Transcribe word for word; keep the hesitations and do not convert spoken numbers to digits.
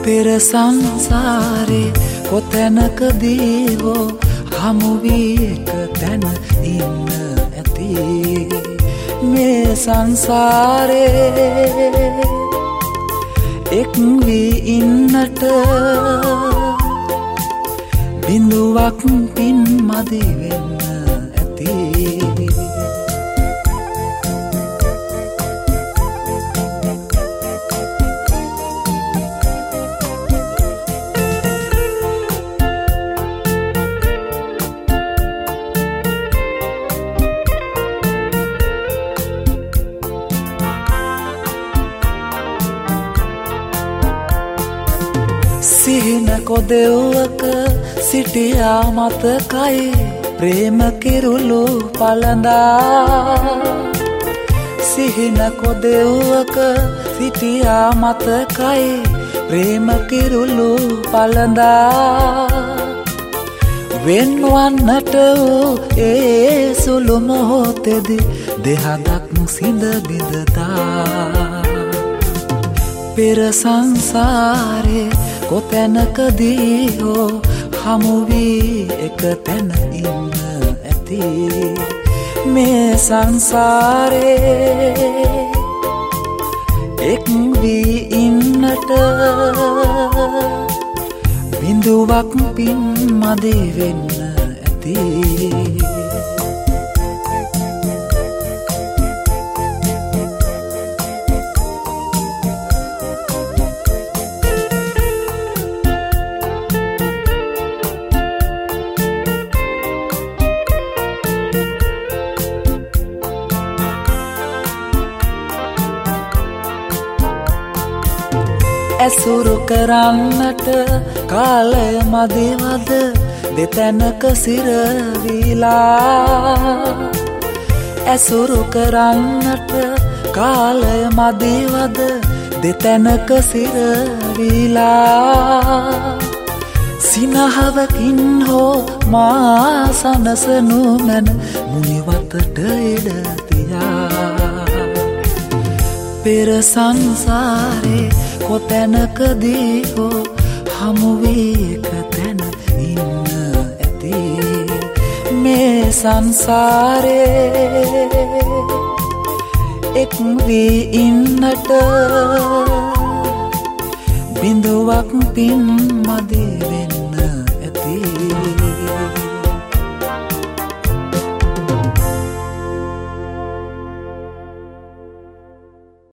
පෙර සංසාරේ කොතැනකදී හෝ හමු වී එක තැන ඉන්න ඇති මේ සංසාරේ එක් වී ඉන්නට බිඳුවක් පින් මදි වෙන්න ඇති සිහින කොදෙව්වක සිටියා මතකයි ප්‍රේම කිරුළු පළඳා සිහින කොදෙව්වක සිටියා මතකයි ප්‍රේම කිරුළු පළඳා වෙන්වන්නට වූ ඒ සුළු මොහොතෙදි දෙහදක් සිඳ බිඳතා පෙර සංසාරේ කොතැනකදී හෝ හමු වී එක තැන ඉන්න ඇති මේ සංසාරේ එක් වී ඉන්නට බිඳුවක් පින් මදි වෙන්න ඇති ඇසුරු කරන්නට කාලය මදිවද දෙතැනක සිරවිලා ඇසුරු කරන්නට කාලය මදිවද දෙතැනක සිරවිලා සිනහවකින් හෝ මා සනසනු මැන මුනිවතට ඉඩ තියා පෙර සංසාරේ කොතැනකදී හෝ හමු වී එක තැන ඉන්න ඇති මේ සංසාරේ එක් වී ඉන්නට බිඳුවක් පින් මදි වෙන්න ඇති